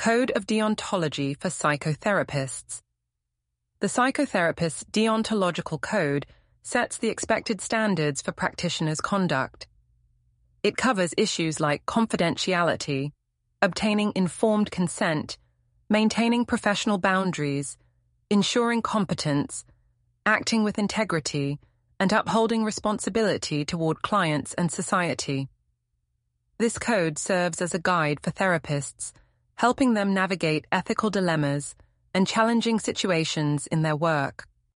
Code of Deontology for Psychotherapists. The Psychotherapist's Deontological Code sets the expected standards for practitioners' conduct. It covers issues like confidentiality, obtaining informed consent, maintaining professional boundaries, ensuring competence, acting with integrity, and upholding responsibility toward clients and society. This code serves as a guide for therapists, helping them navigate ethical dilemmas and challenging situations in their work.